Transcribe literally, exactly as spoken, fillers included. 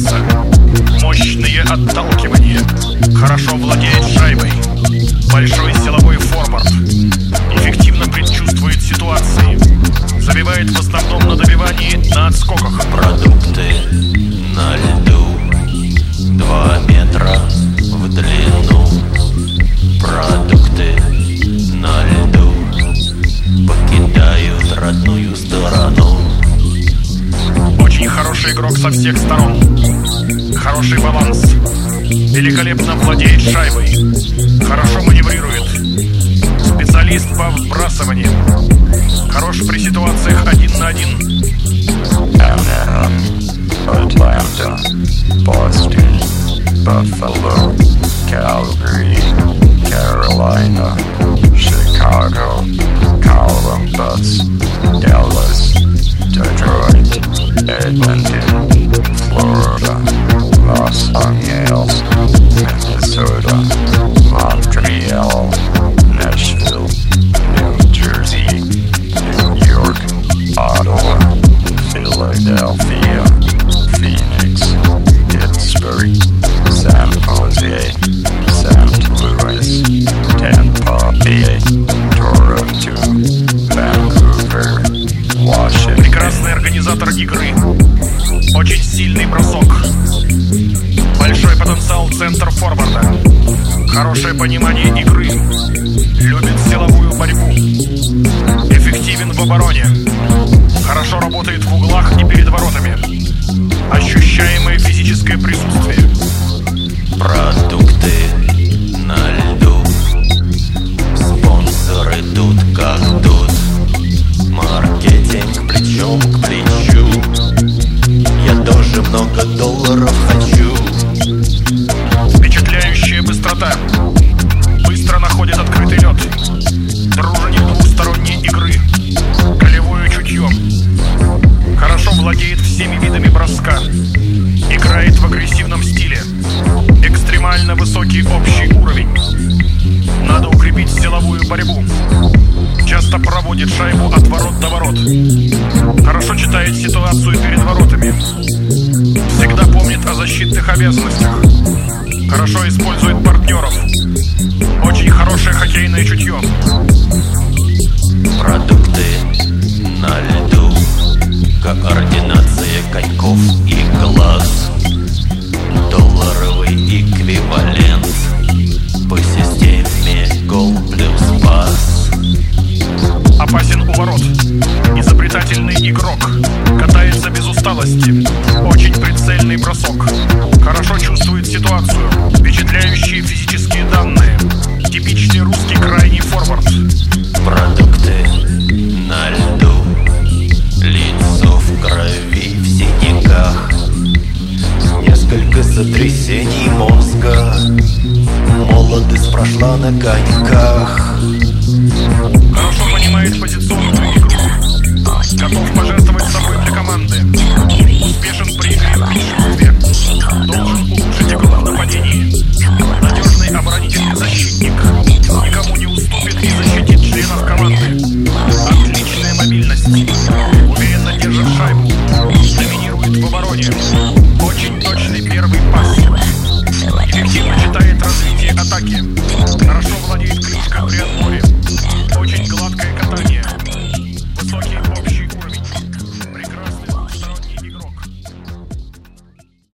двигается. Мощные отталкивания. Хорошо владеет шайбой. Большой силовой форвард. Эффективно предчувствует ситуации. Забивает в основном на добивании, на отскоках. Продукты на льду. Два метра в длину. Продукты на льду покидают родную сторону. Очень хороший игрок со всех сторон. Хороший баланс. Великолепно владеет шайбой. Хорошо маневрирует. Специалист по вбрасываниям. Хорош при ситуациях один на один. Atlanta, Boston, Buffalo, Calgary, Carolina, Chicago, Columbus, Dallas, Detroit, Edmonton, Florida, Los Angeles, Minnesota, Montreal, Nashville, New Jersey, New York, Ottawa, Philadelphia, Phoenix, Pittsburgh, San Jose, Saint Louis, Tampa Bay, Toronto, Vancouver, Washington. Прекрасный организатор игры. Очень сильный бросок. Большой потенциал центр форварда. Хорошее понимание игры. Любит силовую борьбу. Эффективен в обороне. Хорошо работает в углах и перед воротами. Ощущаемое физическое присутствие. Продукты на льду. Спонсоры тут как тут. Маркетинг плечом к плечу. Я тоже много долларов хочу. Впечатляющая быстрота. Быстро находит открытый лед. Дружник двусторонней игры. Голевое чутье. Хорошо владеет всеми видами броска. Играет в агрессивном стиле. Экстремально высокий общий уровень. Надо укрепить силовую борьбу. Часто проводит шайбу от ворот до ворот. Хорошо читает ситуацию перед воротами. Всегда помнит о защитных обязанностях. Хорошо использует партнеров. Очень хорошее хоккейное чутье. Продукты на льду. Координация коньков и глаз. Долларовый эквивалент по системе гол плюс пас. Опасен у ворот. Изобретательный игрок. Катается без усталости. Очень прицельный бросок. Хорошо чувствует ситуацию. Впечатляющие физические данные. Типичный русский крайний форвард. Продукты на льду. Лицо в крови, в синяках. Несколько сотрясений мозга. Молодость прошла на коньках. Хорошо понимает позиционную игру. Готов пожертвовать собой для команды. Успешен при игре в меньшинстве. Должен улучшить игру в нападении. Надежный оборонительный защитник. Никому не уступит и защитит членов команды. Отличная мобильность. Уверенно держит шайбу. Доминирует в обороне. Очень точный первый пас. Эффективно читает развитие атаки. Хорошо владеет кличкой.